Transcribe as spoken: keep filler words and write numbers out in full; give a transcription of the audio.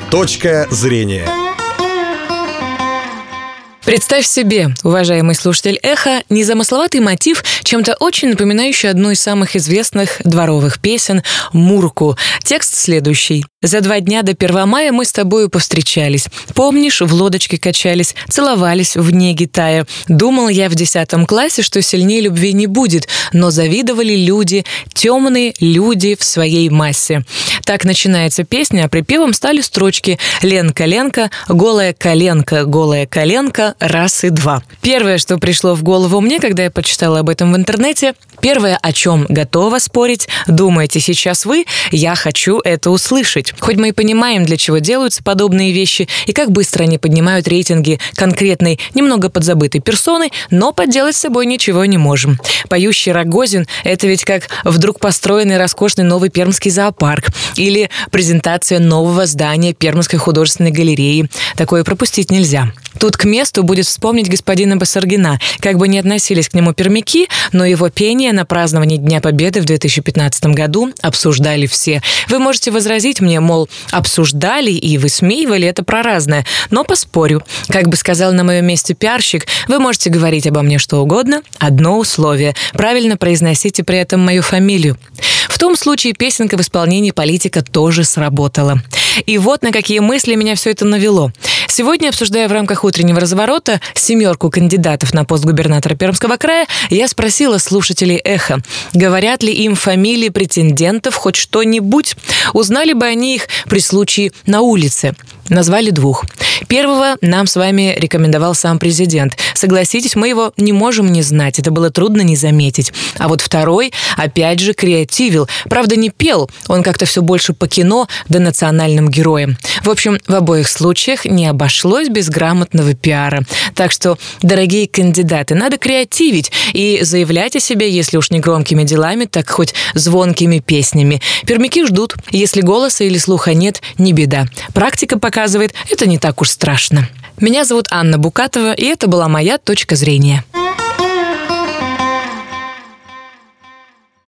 Точка зрения. Представь себе, уважаемый слушатель «Эхо», незамысловатый мотив, чем-то очень напоминающий одну из самых известных дворовых песен «Мурку». Текст следующий. «За два дня до Первомая мы с тобою повстречались. Помнишь, в лодочке качались, целовались в неге тая. Думал я в десятом классе, что сильнее любви не будет, но завидовали люди, темные люди в своей массе». Так начинается песня, а припевом стали строчки «Ленка, Ленка, голая коленка, голая коленка, раз и два». Первое, что пришло в голову мне, когда я почитала об этом в интернете, первое, о чем готова спорить, думаете сейчас вы, я хочу это услышать. Хоть мы и понимаем, для чего делаются подобные вещи и как быстро они поднимают рейтинги конкретной, немного подзабытой персоны, но поделать с собой ничего не можем. Поющий Рогозин – это ведь как вдруг построенный роскошный новый пермский зоопарк или презентация нового здания Пермской художественной галереи. Такое пропустить нельзя. Тут к месту будет вспомнить господина Басаргина. Как бы ни относились к нему пермяки, но его пение на праздновании Дня Победы в две тысячи пятнадцатом году обсуждали все. Вы можете возразить мне, мол, обсуждали и высмеивали, это про разное. Но поспорю. Как бы сказал на моем месте пиарщик, вы можете говорить обо мне что угодно, одно условие. Правильно произносите при этом мою фамилию. В том случае песенка в исполнении политика тоже сработала. И вот на какие мысли меня все это навело. Сегодня, обсуждая в рамках утреннего разворота семерку кандидатов на пост губернатора Пермского края, я спросила слушателей «Эхо», говорят ли им фамилии претендентов хоть что-нибудь. Узнали бы они их при случае на улице. Назвали двух. Первого нам с вами рекомендовал сам президент. Согласитесь, мы его не можем не знать, это было трудно не заметить. А вот второй, опять же, креативил. Правда, не пел, он как-то все больше по кино да национальным героям. В общем, в обоих случаях не обошлось без грамотного пиара. Так что, дорогие кандидаты, надо креативить и заявлять о себе, если уж не громкими делами, так хоть звонкими песнями. Пермяки ждут. Если голоса или слуха нет, не беда. Практика показывает, это не так уж страшно. Меня зовут Анна Букатова, и это была моя точка зрения.